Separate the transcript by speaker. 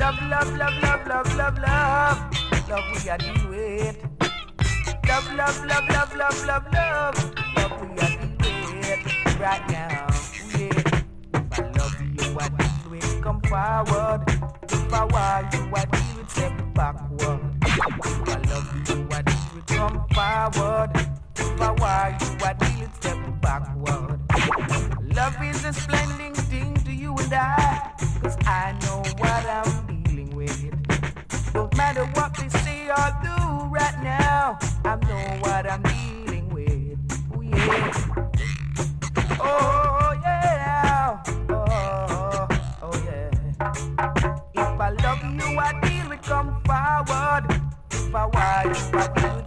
Speaker 1: Love, love, love, love, love, love, love. Love we are deal with. Love, love, love, love, love, love, love. Love we are deal with right now. Yeah. If I love you, I deal with. Come forward. If I want you, I deal with. Step backward. If I love you, I deal with. Come forward. If I want you, I deal with. Step backward. Love is a splendid thing to you and I, 'cause I know what I'm dealing with. Don't matter what they say or do right now, I know what I'm dealing with. Oh yeah, oh yeah, oh yeah. If I love you, I deal with. Come forward. If I want you, I deal